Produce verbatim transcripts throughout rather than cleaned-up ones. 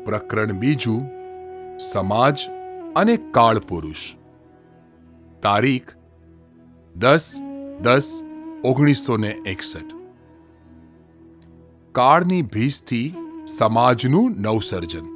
પ્રકરણ બીજું, સમાજ અને કાળપુરુષ. તારીખ દસ દસ ઓગણીસો ને એકસઠ. કાળની ભીસથી સમાજનું નવસર્જન.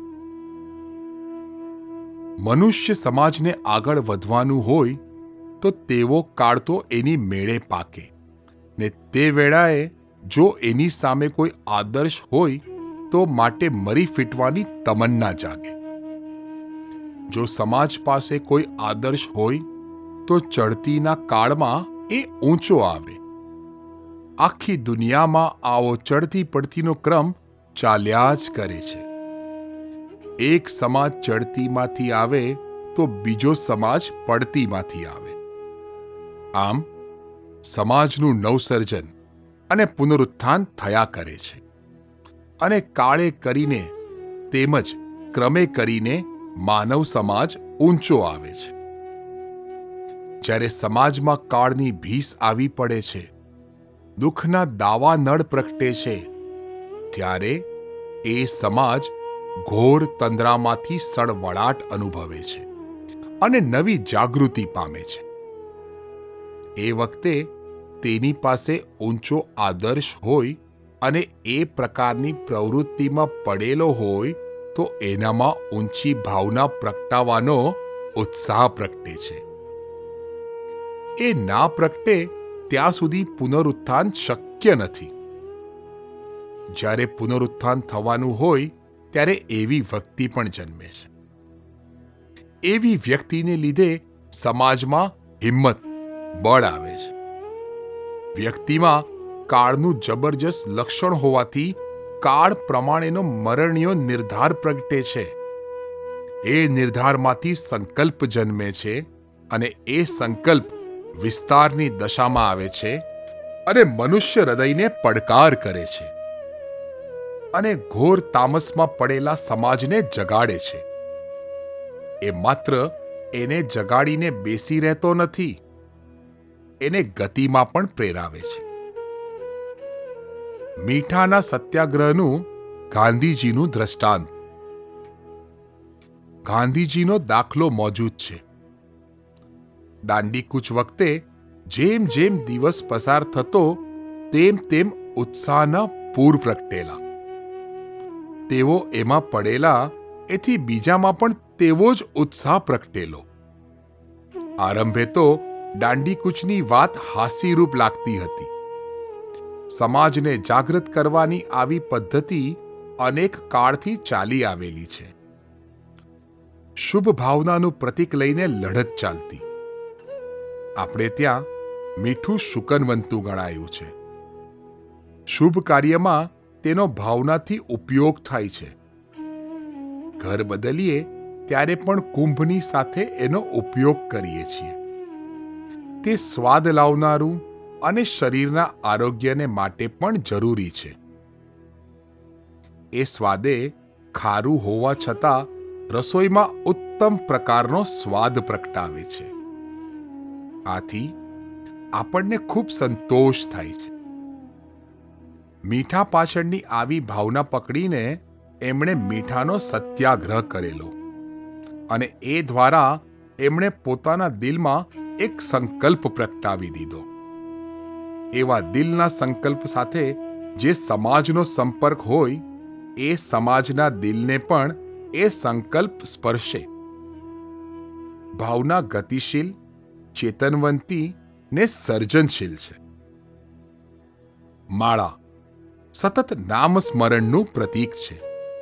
મનુષ્ય સમાજને આગળ વધવાનું હોય તો તેવો કાળ તો એની મેળે પાકે ને તે વેળાએ જો એની સામે કોઈ આદર્શ હોય તો માટે મરી ફીટવાની તમન્ના જાગે. જો સમાજ પાસે કોઈ આદર્શ હોય તો ચડતીના કાળમાં એ ઊંચો આવે. આખી દુનિયામાં આવો ચડતી પડતીનો ક્રમ ચાલ્યા જ કરે છે. એક સમાજ ચડતીમાંથી આવે તો બીજો સમાજ પડતીમાંથી આવે. આમ સમાજનું નવસર્જન અને પુનરુત્થાન થયા કરે છે અને કાળે કરીને તેમજ ક્રમે કરીને માનવ સમાજ ઊંચો આવે છે. જ્યારે સમાજમાં કાળની ભીસ આવી પડે છે, દુઃખના દાવા નળ પ્રગટે છે, ત્યારે એ સમાજ ઘોર તંદ્રામાંથી સળવળાટ અનુભવે છે અને નવી જાગૃતિ પામે છે. એ વખતે તેની પાસે ઊંચો આદર્શ હોય અને એ પ્રકારની પ્રવૃત્તિમાં પડેલો હોય તો એનામાં ઊંચી ભાવના પ્રગટાવવાનો ઉત્સાહ પ્રગટે છે. એ ના પ્રગટે ત્યાં સુધી પુનરુત્થાન શક્ય નથી. જ્યારે પુનરુત્થાન થવાનું હોય ત્યારે એવી વ્યક્તિ પણ જન્મે છે. એવી વ્યક્તિને લીધે સમાજમાં હિંમત, બળ આવે છે. વ્યક્તિમાં કાળનું જબરજસ્ત લક્ષણ હોવાથી કાળ પ્રમાણેનો મરણીયો નિર્ધાર પ્રગટે છે. એ નિર્ધારમાંથી સંકલ્પ જન્મે છે અને એ સંકલ્પ વિસ્તારની દશામાં આવે છે અને મનુષ્ય હૃદયને પડકાર કરે છે અને ઘોર તામસમાં પડેલા સમાજને જગાડે છે. એ માત્ર એને જગાડીને બેસી રહેતો નથી, એને ગતિમાં પણ પ્રેરાવે છે. મીઠાના સત્યાગ્રહનું ગાંધીજીનું દ્રષ્ટાંત. ગાંધીજીનો દાખલો મોજૂદ છે. દાંડીકૂચ વખતે જેમ જેમ દિવસ પસાર થતો તેમ તેમ ઉત્સાહના પૂર પ્રગટેલા. તેઓ એમાં પડેલા એથી બીજામાં પણ તેવો જ ઉત્સાહ પ્રગટેલો. આરંભે તો દાંડીકૂચની વાત હાસ્યરૂપ લાગતી હતી. સમાજને જાગૃત કરવાની આવી પદ્ધતિ અનેક કાળથી ચાલી આવેલી છે. શુભ ભાવનાનું પ્રતીક લઈને લડત ચાલતી. આપણે ત્યાં મીઠું શુકનવંતું ગણાયું છે. શુભ કાર્યમાં તેનો ભાવનાથી ઉપયોગ થાય છે. ઘર બદલીએ ત્યારે પણ કુંભની સાથે એનો ઉપયોગ કરીએ છીએ. તે સ્વાદ લાવનારું અને શરીરના આરોગ્યને માટે પણ જરૂરી છે. એ સ્વાદે ખારું હોવા છતાં રસોઈમાં ઉત્તમ પ્રકારનો સ્વાદ પ્રગટાવે છે. આથી આપણને ખૂબ સંતોષ થાય છે. મીઠા પાછળની આવી ભાવના પકડીને એમણે મીઠાનો સત્યાગ્રહ કરેલો અને એ દ્વારા એમણે પોતાના દિલમાં એક સંકલ્પ પ્રગટાવી દીધો. એવા દિલના સંકલ્પ સાથે જે સમાજનો સંપર્ક હોય એ સમાજના દિલને પણ એ સંકલ્પ સ્પર્શે. ભાવના ગતિશીલ, ચેતનવંતી ને સર્જનશીલ છે. માળા સતત નામ સ્મરણનું પ્રતીક છે.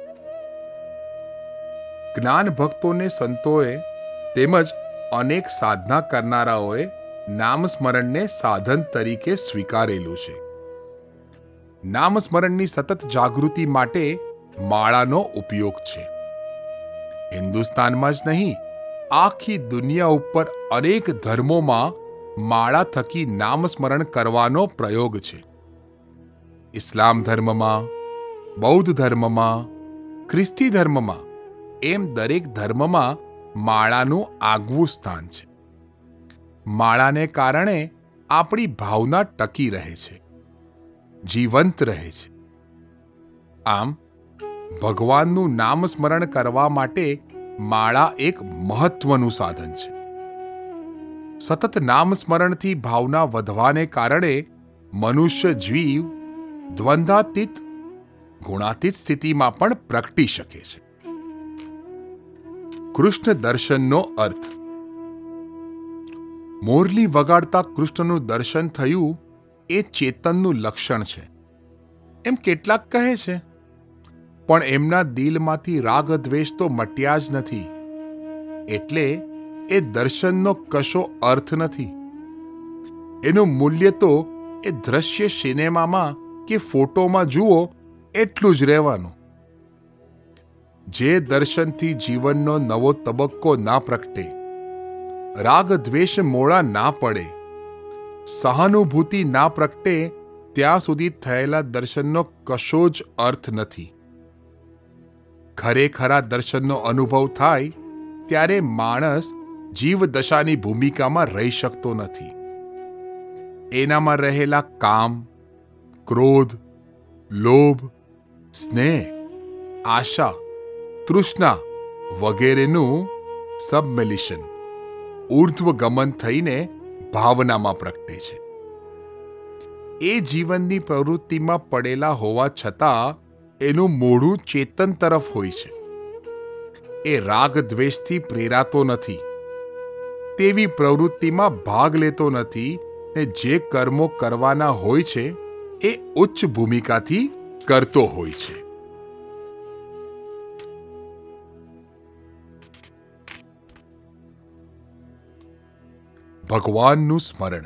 જ્ઞાન ભક્તોને, સંતોએ તેમજ અનેક સાધના કરનારાઓએ નામસ્મરણને સાધન તરીકે સ્વીકારેલું છે. નામસ્મરણની સતત જાગૃતિ માટે માળાનો ઉપયોગ છે. હિન્દુસ્તાનમાં જ નહીં, આખી દુનિયા ઉપર અનેક ધર્મોમાં માળા થકી નામસ્મરણ કરવાનો પ્રયોગ છે. ઇસ્લામ ધર્મમાં, બૌદ્ધ ધર્મમાં, ખ્રિસ્તી ધર્મમાં એમ દરેક ધર્મમાં માળાનું આગવું સ્થાન છે. માળાને કારણે આપણી ભાવના ટકી રહે છે, જીવંત રહે છે. આમ ભગવાનનું નામ સ્મરણ કરવા માટે માળા એક મહત્વનું સાધન છે. સતત નામ સ્મરણથી ભાવના વધવાને કારણે મનુષ્ય જીવ દ્વંદ્વાતીત ગુણાતીત સ્થિતિમાં પણ પ્રગટી શકે છે. કૃષ્ણ દર્શનનો અર્થ. મોરલી વગાડતા કૃષ્ણનું દર્શન થયું એ ચેતનનું લક્ષણ છે એમ કેટલાક કહે છે, પણ એમના દિલમાંથી રાગ દ્વેષ તો મટ્યા જ નથી, એટલે એ દર્શનનો કશો અર્થ નથી. એનું મૂલ્ય તો એ દ્રશ્ય સિનેમામાં કે ફોટોમાં જુઓ એટલું જ રહેવાનું. જે દર્શનથી જીવનનો નવો તબક્કો ના પ્રગટે, રાગ દ્વેષ મોડા ના પડે, સહાનુભૂતિ ના પ્રગટે, ત્યાં સુધી થયેલા દર્શનનો કશો જ અર્થ નથી. ખરેખરા દર્શનનો અનુભવ થાય ત્યારે માણસ જીવદશાની ભૂમિકામાં રહી શકતો નથી. એનામાં રહેલા કામ, ક્રોધ, લોભ, સ્નેહ, આશા, તૃષ્ણા વગેરેનું સબમેલિશન, ઊર્ધ્વ ગમન થઈને ભાવનામાં પ્રગટે છે. એ જીવનની પ્રવૃત્તિમાં પડેલા હોવા છતાં એનું મોઢું ચેતન તરફ હોય છે. એ રાગ દ્વેષથી પ્રેરાતો નથી, તેવી પ્રવૃત્તિમાં ભાગ લેતો નથી ને જે કર્મો કરવાના હોય છે એ ઉચ્ચ ભૂમિકાથી કરતો હોય છે. ભગવાનનું સ્મરણ.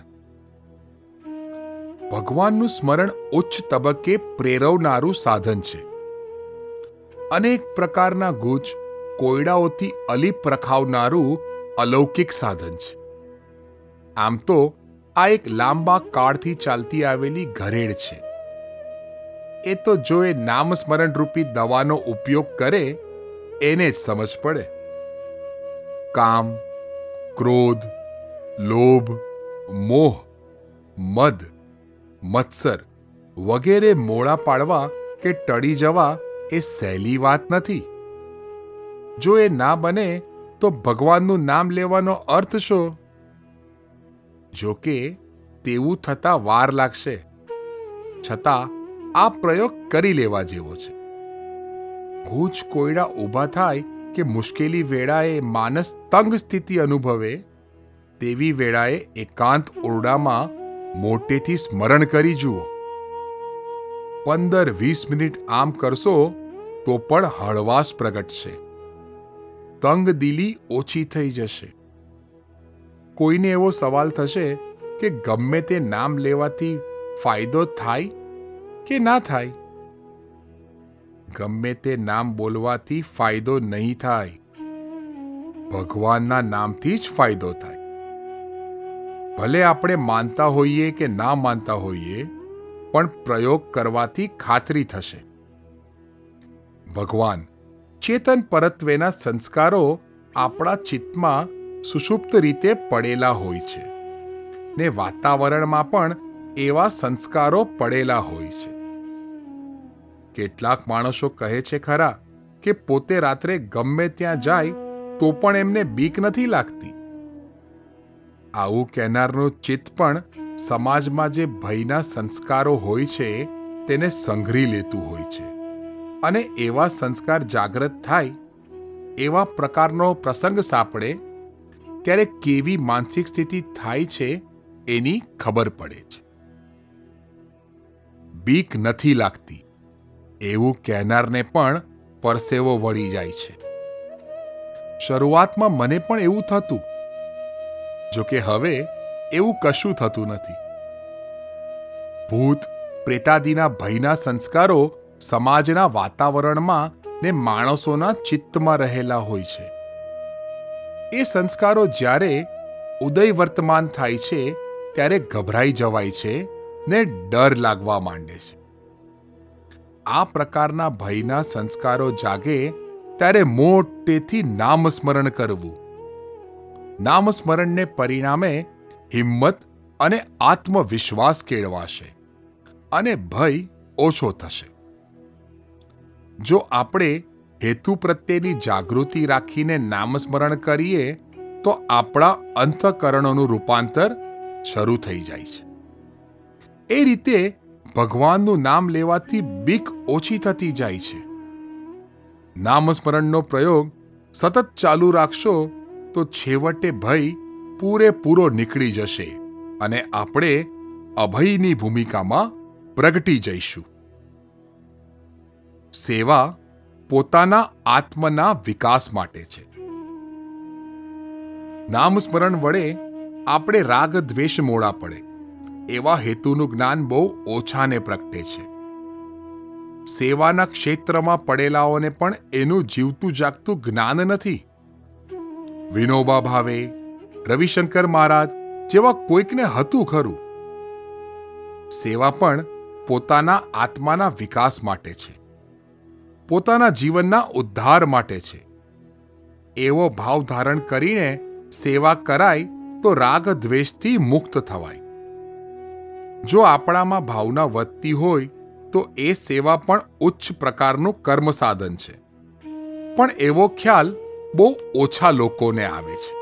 ભગવાનનું સ્મરણ ઉચ્ચ તબક્કે પ્રેરવનારું સાધન છે. અનેક પ્રકારના ગુજ કોયડાઓથી અલીપ રખાવનારું અલૌકિક સાધન છે. આમ તો આ એક લાંબા કાળથી ચાલતી આવેલી ઘરેડ છે. એ તો જો એ નામ સ્મરણ રૂપી દવાનો ઉપયોગ કરે એને જ સમજ પડે. કામ, ક્રોધ, લોભ, મોહ, મદ, મત્સર વગેરે મોડા પાડવા કે ટળી જવા એ સહેલી વાત નથી. જો એ ના બને તો ભગવાનનું નામ લેવાનો અર્થ શું? જો કે તેવું થતાં વાર લાગશે, છતાં આ પ્રયોગ કરી લેવા જેવો છે. ગુજ કોયડા ઊભા થાય કે મુશ્કેલી વેળાએ માનસ તંગ સ્થિતિ અનુભવે, તેવી વેળાએ એકાંત ઓરડામાં મોટેથી સ્મરણ કરી જુઓ. પંદર વીસ મિનિટ આમ કરશો તો પણ હળવાશ પ્રગટશે, તંગદિલી ઓછી થઈ જશે. કોઈને એવો સવાલ થશે કે ગમે તે નામ લેવાથી ફાયદો થાય કે ના થાય? ગમે તે નામ બોલવાથી ફાયદો નહીં થાય, ભગવાનના નામથી જ ફાયદો થાય. ભલે આપણે માનતા હોઈએ કે ના માનતા હોઈએ, પણ પ્રયોગ કરવાથી ખાતરી થશે. ભગવાન ચેતન પરત્વેના સંસ્કારો આપણા ચિત્તમાં સુષુપ્ત રીતે પડેલા હોય છે ને વાતાવરણમાં પણ એવા સંસ્કારો પડેલા હોય છે. કેટલાક માણસો કહે છે ખરા કે પોતે રાત્રે ગમે ત્યાં જાય તો પણ એમને બીક નથી લાગતી. આવું કહેનારનું ચિત્ત પણ સમાજમાં જે ભયના સંસ્કારો હોય છે તેને સંઘરી લેતું હોય છે, અને એવા સંસ્કાર જાગૃત થાય, એવા પ્રકારનો પ્રસંગ સાંપડે ત્યારે કેવી માનસિક સ્થિતિ થાય છે એની ખબર પડે છે. બીક નથી લાગતી એવું કહેનારને પણ પરસેવો વળી જાય છે. શરૂઆતમાં મને પણ એવું થતું, જોકે હવે એવું કશું થતું નથી. ભૂત પ્રેતાદિના ભયના સંસ્કારો સમાજના વાતાવરણમાં ને માણસોના ચિત્તમાં રહેલા હોય છે. એ સંસ્કારો જ્યારે ઉદય વર્તમાન થાય છે ત્યારે ગભરાઈ જવાય છે ને ડર લાગવા માંડે છે. આ પ્રકારના ભયના સંસ્કારો જાગે ત્યારે મોટેથી નામસ્મરણ કરવું. નામસ્મરણને પરિણામે હિંમત અને આત્મવિશ્વાસ કેળવાશે અને ભય ઓછો થશે. જો આપણે હેતુ પ્રત્યેની જાગૃતિ રાખીને નામસ્મરણ કરીએ તો આપણા અંતઃકરણોનું રૂપાંતર શરૂ થઈ જાય છે. એ રીતે ભગવાનનું નામ લેવાથી બીક ઓછી થતી જાય છે. નામસ્મરણનો પ્રયોગ સતત ચાલુ રાખશો તો છેવટે ભય પૂરેપૂરો નીકળી જશે અને આપણે અભયની ભૂમિકામાં પ્રગટી જઈશું. સેવા પોતાના આત્મના વિકાસ માટે છે. નામસ્મરણ વડે આપણે રાગ દ્વેષ મોડા પડે એવા હેતુનું જ્ઞાન બહુ ઓછાને પ્રગટે છે. સેવાના ક્ષેત્રમાં પડેલાઓને પણ એનું જીવતું જાગતું જ્ઞાન નથી. વિનોબા ભાવે, રવિશંકર મહારાજ જેવા કોઈકને હતું ખરું. સેવા પણ પોતાના આત્માના વિકાસ માટે છે, પોતાના જીવનના ઉદ્ધાર માટે છે. એવો ભાવ ધારણ કરીને સેવા કરાય તો રાગ દ્વેષથી મુક્ત થવાય. જો આપણામાં ભાવના વધતી હોય તો એ સેવા પણ ઉચ્ચ પ્રકારનું કર્મ સાધન છે. પણ એવો ખ્યાલ બહુ ઓછા લોકોને આવે છે.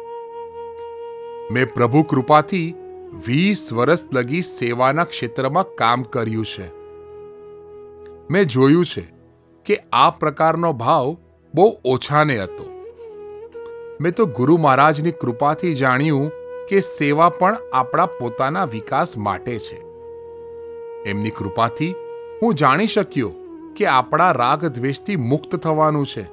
મેં પ્રભુ કૃપાથી વીસ વર્ષ લગી સેવાના ક્ષેત્રમાં કામ કર્યું છે. મેં જોયું છે કે આ પ્રકારનો ભાવ બહુ ઓછાને હતો. મેં તો ગુરુ મહારાજની કૃપાથી જાણ્યું કે સેવા પણ આપણા પોતાના વિકાસ માટે છે. એમની કૃપાથી હું જાણી શક્યો કે આપણા રાગ દ્વેષથી મુક્ત થવાનું છે.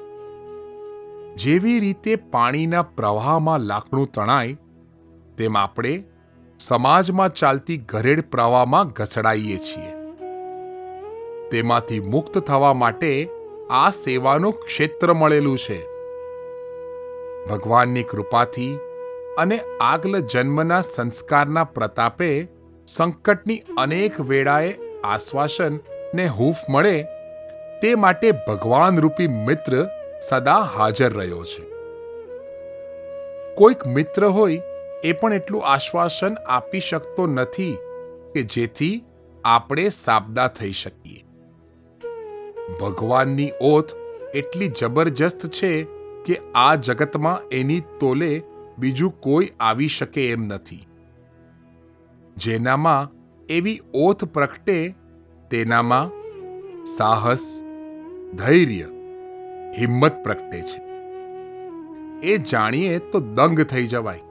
જેવી રીતે પાણીના પ્રવાહમાં લાકડું તણાય તેમ આપણે સમાજમાં ચાલતી ઘરેડ પ્રવાહમાં ઘસડાઈએ છીએ. તેમાંથી મુક્ત થવા માટે આ સેવાનું ક્ષેત્ર મળેલું છે. ભગવાનની કૃપાથી અને આગલ જન્મના સંસ્કારના પ્રતાપે સંકટની અનેક વેળાએ આશ્વાસન ને હૂંફ મળે તે માટે ભગવાન રૂપી મિત્ર સદા હાજર રહ્યો છે. કોઈક મિત્ર હોય એ પણ એટલું આશ્વાસન આપી શકતો નથી કે જેથી આપણે સાબદા થઈ શકીએ. ભગવાનની ઓથ એટલી જબરજસ્ત છે કે આ જગતમાં એની તોલે બીજું કોઈ આવી શકે એમ નથી. જેનામાં એવી ઓથ પ્રગટે તેનામાં સાહસ, ધૈર્ય, હિંમત પ્રગટે છે. એ જાણીએ તો દંગ થઈ જવાય.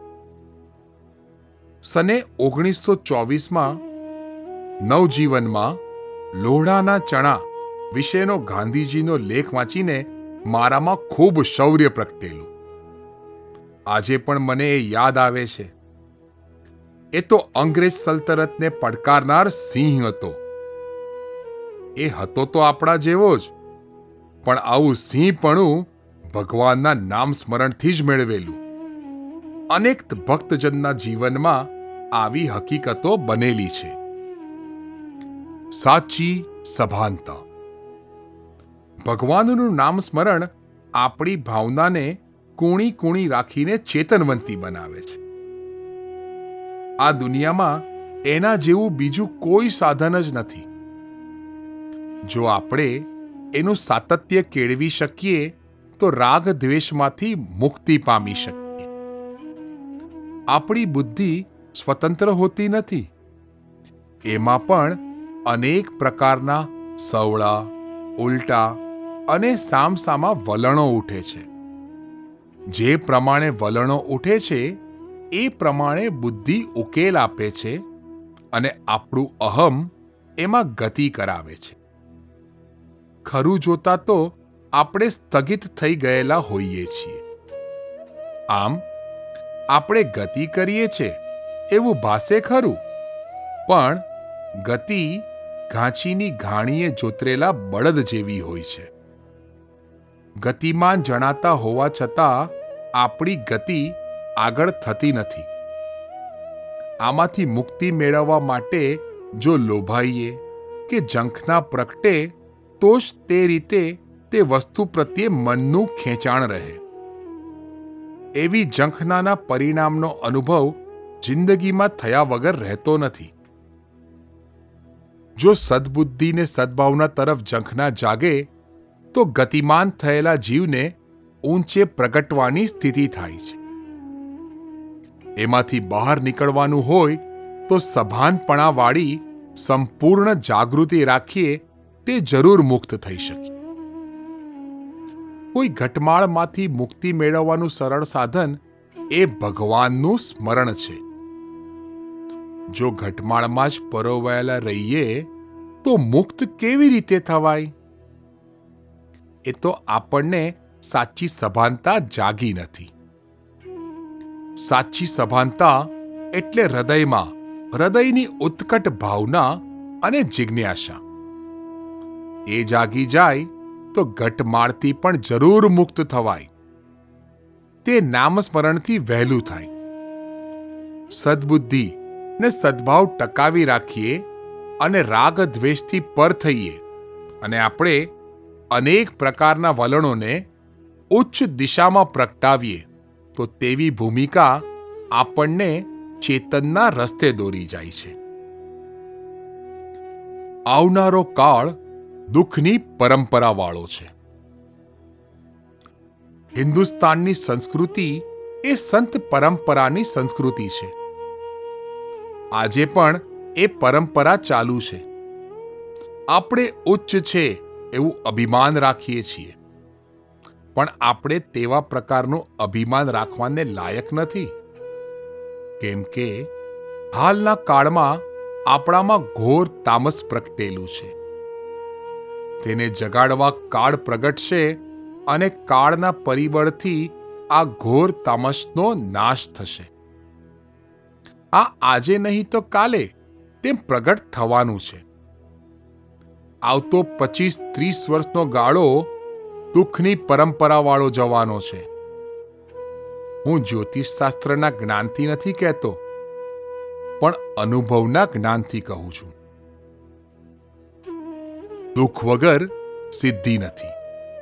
સને ઓગણીસો ચોવીસમાં નવજીવનમાં લોઢાના ચણા વિશેનો ગાંધીજીનો લેખ વાંચીને મારામાં ખૂબ શૌર્ય પ્રગટેલું. આજે પણ મને એ યાદ આવે છે. એ તો અંગ્રેજ સલ્તનતને પડકારનાર સિંહ હતો. એ હતો તો આપણા જેવો જ, પણ આવું સિંહપણું ભગવાનના નામ સ્મરણથી જ મેળવેલું. અનેક ભક્તજનના જીવનમાં આવી હકીકતો બનેલી છે. સાચી સભાનતા. ભગવાનનું નામ સ્મરણ આપણી ભાવનાને કૂણી કૂણી રાખીને ચેતનવંતી બનાવે છે. આ દુનિયામાં એના જેવું બીજું કોઈ સાધન જ નથી. જો આપણે એનું સાતત્ય કેળવી શકીએ તો રાગ દ્વેષમાંથી મુક્તિ પામી શકીએ. આપણી બુદ્ધિ સ્વતંત્ર હોતી નથી. એમાં પણ અનેક પ્રકારના સવળા, ઉલટા અને સામસામા વલણો ઉઠે છે. જે પ્રમાણે વલણો ઉઠે છે એ પ્રમાણે બુદ્ધિ ઉકેલ આપે છે અને આપણું અહમ એમાં ગતિ કરાવે છે. ખરું જોતા તો આપણે સ્થગિત થઈ ગયેલા હોઈએ છીએ. આમ આપણે ગતિ કરીએ છીએ એવું ભાસે ખરું, પણ ગતિ ઘાંચીની ઘાણીએ જોતરેલા બળદ જેવી હોય છે. ગતિમાન જણાતા હોવા છતાં આપણી ગતિ આગળ થતી નથી. આમાંથી મુક્તિ મેળવવા માટે જો લોભાઈએ કે ઝંખના પ્રગટે તો જ તે રીતે તે વસ્તુ પ્રત્યે મનનું ખેંચાણ રહે. એવી ઝંખનાના પરિણામનો અનુભવ જિંદગીમાં થયા વગર રહેતો નથી. જો સદબુદ્ધિને સદભાવના તરફ ઝંખના જાગે તો ગતિમાન થયેલા જીવને ઊંચે પ્રગટવાની સ્થિતિ થાય છે. એમાંથી બહાર નીકળવાનું હોય તો સભાનપણાવાળી સંપૂર્ણ જાગૃતિ રાખીએ તે જરૂર મુક્ત થઈ શકે. કોઈ ઘટમાળમાંથી મુક્તિ મેળવવાનું સરળ સાધન એ ભગવાનનું સ્મરણ છે. જો ઘટમાળમાં જ પરોવાયેલા રહીએ તો મુક્ત કેવી રીતે થવાય? એ તો આપણને સાચી સભાનતા જાગી નથી. સાચી સભાનતા એટલે હૃદયમાં હૃદયની ઉત્કટ ભાવના અને જિજ્ઞાસા. એ જાગી જાય તો ઘટમાળથી પણ જરૂર મુક્ત થવાય. તે નામસ્મરણથી વહેલું થાય. સદબુદ્ધિ ને સદભાવ ટકાવી રાખીએ અને રાગ દ્વેષથી પર થઈએ અને આપણે અનેક પ્રકારના વલણોને ઉચ્ચ દિશામાં પ્રગટાવીએ તો તેવી ભૂમિકા આપણને ચેતનના રસ્તે દોરી જાય છે. આવનારો કાળ દુઃખની પરંપરાવાળો છે. હિન્દુસ્તાનની સંસ્કૃતિ એ સંત પરંપરાની સંસ્કૃતિ છે. આજે પણ એ પરંપરા ચાલુ છે. આપણે ઉચ્ચ છે એવું અભિમાન રાખીએ છીએ, પણ આપણે તેવા પ્રકારનું અભિમાન રાખવાને લાયક નથી. કેમ કે હાલના કાળમાં આપણામાં ઘોર તામસ પ્રગટેલું છે. તેને જગાડવા કાળ પ્રગટશે અને કાળના પરિબળથી આ ઘોર તામસનો નાશ થશે. આ આજે નહીં તો કાલે તેમ પ્રગટ થવાનું છે. આવતો પચીસ ત્રીસ વર્ષનો ગાળો દુઃખની પરંપરાવાળો જવાનો છે. હું જ્યોતિષશાસ્ત્રના જ્ઞાનથી નથી કહેતો, પણ અનુભવના જ્ઞાનથી કહું છું. દુઃખ વગર સિદ્ધિ નથી.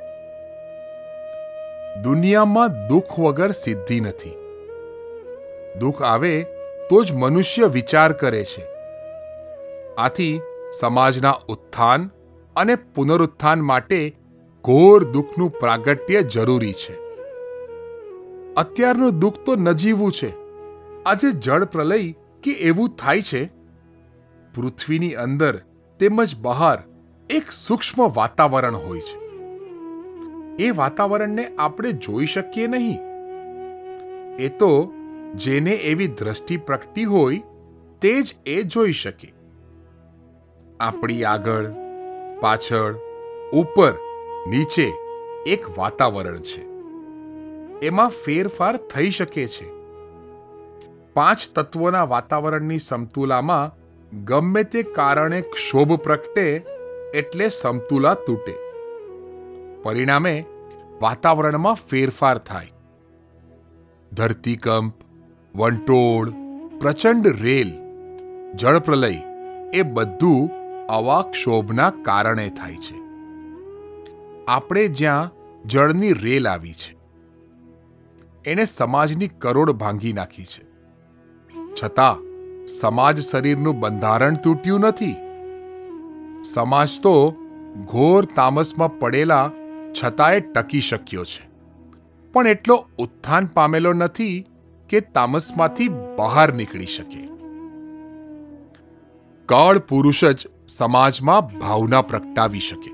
દુનિયામાં દુઃખ વગર સિદ્ધિ નથી. દુઃખ આવે તો જ મનુષ્ય વિચાર કરે છે. આથી સમાજના ઉત્થાન અને પુનરુત્થાન માટે ઘોર દુઃખનું પ્રાગટ્ય જરૂરી છે. અત્યારનું દુઃખ તો નજીવું છે. આજે જળ પ્રલય કે એવું થાય છે. પૃથ્વીની અંદર તેમજ બહાર એક સૂક્ષ્મ વાતાવરણ હોય છે. એ વાતાવરણને આપણે જોઈ શકીએ નહીં. એ તો જેને એવી દ્રષ્ટિ પ્રગટી હોય તે જ એ જોઈ શકે. આપણી આગળ, પાછળ, ઉપર, નીચે એક વાતાવરણ છે. એમાં ફેરફાર થઈ શકે છે. પાંચ તત્વોના વાતાવરણની સમતુલામાં ગમે તે કારણે ક્ષોભ પ્રગટે એટલે સમતુલા તૂટે. પરિણામે વાતાવરણમાં ફેરફાર થાય. ધરતીકંપ, વંટોળ, પ્રચંડ રેલ, જળપ્રલય એ બધું આવા ક્ષોભના કારણે થાય છે. આપણે જ્યાં જળની રેલ આવી છે એણે સમાજની કરોડ ભાંગી નાખી છે. છતાં સમાજ શરીરનું બંધારણ તૂટ્યું નથી. સમાજ તો ઘોર તામસમાં પડેલા છતાંય ટકી શક્યો છે, પણ એટલો ઉત્થાન પામેલો નથી કે તામસમાંથી બહાર નીકળી શકે. કાળ પુરુષ જ સમાજમાં ભાવના પ્રગટાવી શકે.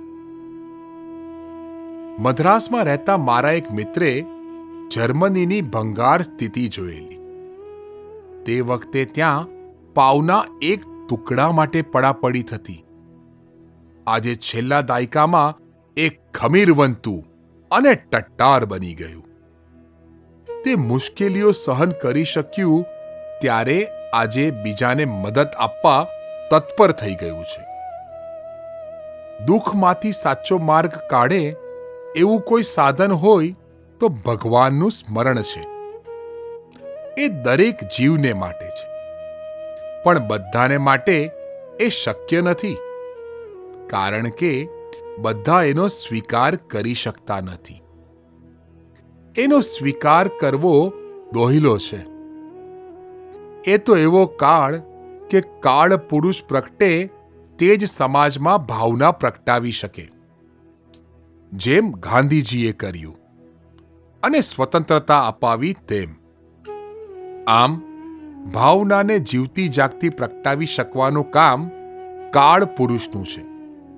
મદ્રાસમાં રહેતા મારા એક મિત્રે જર્મનીની ભંગાર સ્થિતિ જોયેલી. તે વખતે ત્યાં પાવના એક ટુકડા માટે પડાપડી થતી. આજે છેલ્લા દાયકામાં એક ખમીરવંતું અને ટટ્ટાર બની ગયું. તે મુશ્કેલીઓ સહન કરી શક્યું ત્યારે આજે બીજાને મદદ આપવા તત્પર થઈ ગયું છે. દુઃખમાંથી સાચો માર્ગ કાઢે એવું કોઈ સાધન હોય તો ભગવાનનું સ્મરણ છે. એ દરેક જીવને માટે છે, પણ બધાને માટે એ શક્ય નથી, કારણ કે બધા એનો સ્વીકાર કરી શકતા નથી. એનો સ્વીકાર કરવો દોહિલો છે. એ તો એવો કાળ કે કાળ પુરુષ પ્રગટે તે જ સમાજમાં ભાવના પ્રગટાવી શકે, જેમ ગાંધીજીએ કર્યું અને સ્વતંત્રતા અપાવી તેમ. આમ ભાવનાને જીવતી જાગતી પ્રગટાવી શકવાનું કામ કાળ પુરુષનું છે.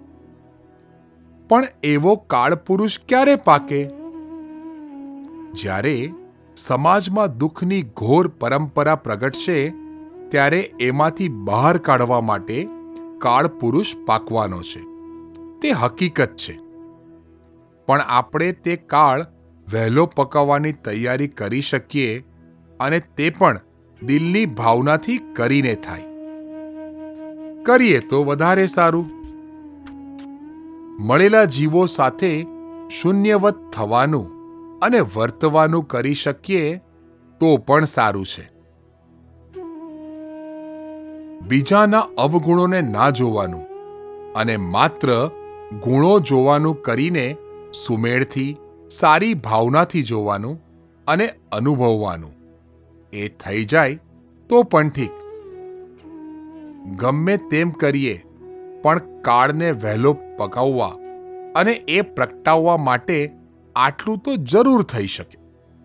પણ એવો કાળ પુરુષ ક્યારે પાકે? જ્યારે સમાજમાં દુઃખની ઘોર પરંપરા પ્રગટશે ત્યારે એમાંથી બહાર કાઢવા માટે કાળ પુરુષ પાકવાનો છે. તે હકીકત છે. પણ આપણે તે કાળ વહેલો પકાવવાની તૈયારી કરી શકીએ, અને તે પણ દિલની ભાવનાથી કરીને થાય. કરીએ તો વધારે સારું. મળેલા જીવો સાથે શૂન્યવત થવાનું અને વર્તવાનું કરી શકીએ તો પણ સારું છે. બીજાના અવગુણોને ના જોવાનું અને માત્ર ગુણો જોવાનું કરીને સુમેળથી, સારી ભાવનાથી જોવાનું અને અનુભવવાનું. એ થઈ જાય તો પણ ઠીક. ગમે તેમ કરીએ પણ કાળને વહેલો પકાવવા અને એ પ્રગટાવવા માટે આટલું તો જરૂર થઈ શકે.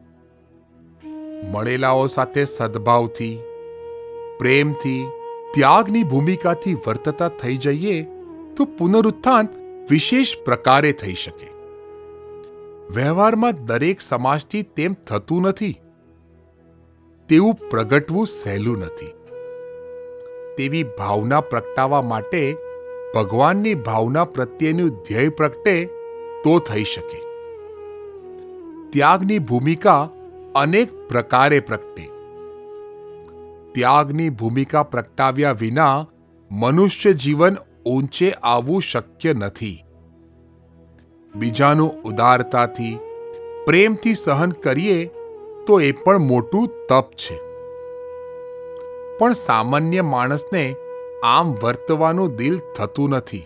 મળેલાઓ સાથે સદભાવથી, પ્રેમથી, ત્યાગની ભૂમિકાથી વર્તતા થઈ જઈએ તો પુનરુત્થાન વિશેષ પ્રકારે થઈ શકે. વ્યવહારમાં દરેક સમાજથી તેમ થતું નથી. તેવું પ્રગટવું સહેલું નથી. તેવી ભાવના પ્રગટાવવા માટે ભગવાનની ભાવના પ્રત્યેનું ધ્યેય પ્રગટે તો થઈ શકે. ત્યાગની ભૂમિકા અનેક પ્રકારે પ્રગટે. ત્યાગની ભૂમિકા પ્રગટાવ્યા વિના મનુષ્ય જીવન ઊંચે આવવું શક્ય નથી. બીજાનું ઉદારતાથી, પ્રેમથી સહન કરીએ તો એ પણ મોટું તપ છે. પણ સામાન્ય માણસને આમ વર્તવાનું દિલ થતું નથી.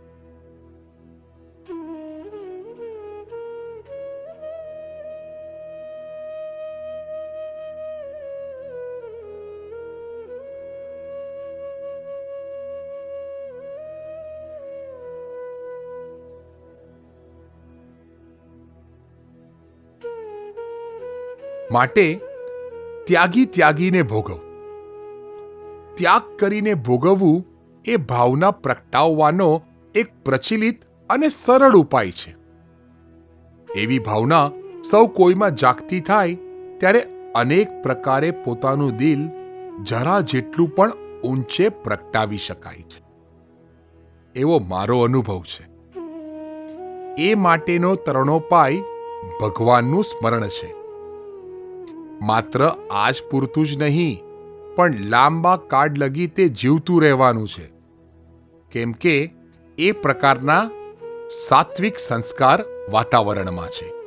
માટે ત્યાગી ત્યાગીને ભોગવ. ત્યાગ કરીને ભોગવવું એ ભાવના પ્રગટાવવાનો એક પ્રચલિત અને સરળ ઉપાય છે. એવી ભાવના સૌ કોઈમાં જાગતી થાય ત્યારે અનેક પ્રકારે પોતાનું દિલ જરા જેટલું પણ ઊંચે પ્રગટાવી શકાય છે. એવો મારો અનુભવ છે. એ માટેનો તરણોપાય ભગવાનનું સ્મરણ છે. માત્ર આજ પૂરતું જ નહીં, પણ લાંબા કાળ લગી તે જીવતું રહેવાનું છે. કેમ કે એ પ્રકારના સાત્વિક સંસ્કાર વાતાવરણમાં છે.